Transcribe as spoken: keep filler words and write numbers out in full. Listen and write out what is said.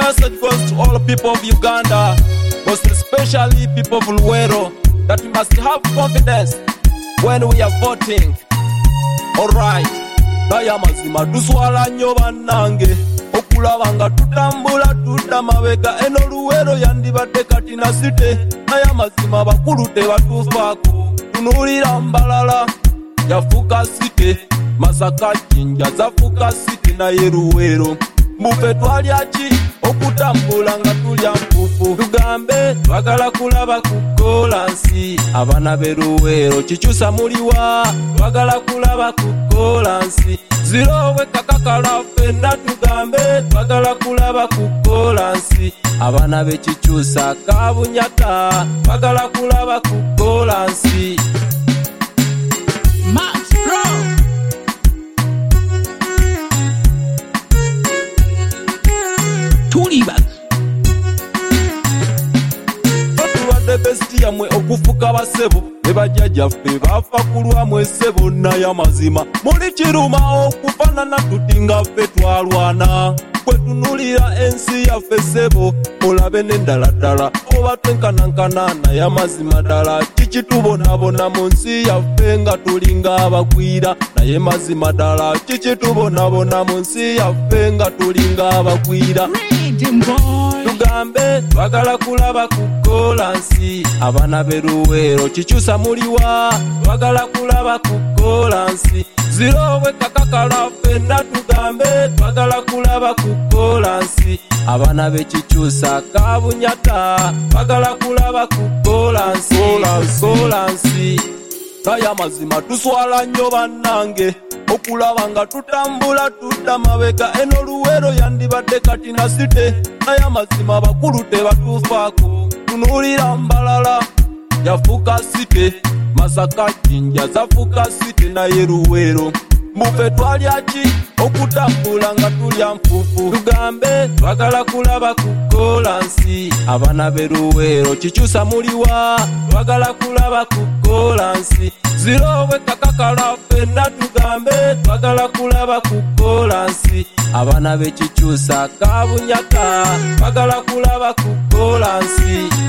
message goes to all people of Uganda, most especially people of Luwero, that we must have confidence when we are voting. Alright, naye amazima tuswala nnyo bannange okulaba nga tutambula tudda mabega eno Luwero yandibadde Katina City, naye amazima bakulu tebatuufaako. Tunuulira Mbalala yafuuka City, Masaka Jinja zafuuka City, naye Luwero mbufe twalya ki okutambula nga tulya mpufu. Tugambe twagala kulaba ku kolansi abaana b'e Luwero kikyusa muliwa, twagala kulaba ku kolansi zirowe kakakala ffenna. Tugambe twagala kulaba ku kolansi abaana b'e Kikyusa Kabunyata, twagala kulaba ku kolansi. Max Pro Tulibag Tulwadde besti yamwe okufuka basebo ne bajjajjaffe bafa kulwamu essebo, naye amazima muli kiruma okufaanana tuti nga ffe twalwana. Kwe tunulira ensi yaffe ssebo olabe n'endala ddala oba twenkanankana, naye amazima ddala kiki tubonabona mu nsi yaffe nga tulinga abagwira, naye mazima ddala kiki tubonabona mu nsi yaffe nga tulinga abagwira. Tugambe twagala kulaba ku kolansi abaana b'e Luwero Kikyusa muliwa, twagala kulaba ku kolansi zirowe kakakala ffenna. Tugambe twagala kulaba ku kolansi abaana b'e Kikyusa Kabunyata, twagala kulaba ku kolansi kolansi. Naye amazima tuswala nnyo bannange okulaba nga tutambula tudda mabega eno Luwero yandibadde Katina City, naye amazima bakulu tebatuufaako. Tunuulira Mbalala yafuuka City, Masaka Jinja zafuuka City, naye Luwero mbufe twalya ki okutambula nga tulya mpufu. Tugambe twagala kulaba ku kolansi abaana b'e Luwero Kikyusa muliwa, twagala kulaba ku kolansi zirowe kakakala ffenna. Tugambe twagala kulaba ku kolansi abaana b'e Kikyusa Kabunyata, twagala kulaba ku kolansi.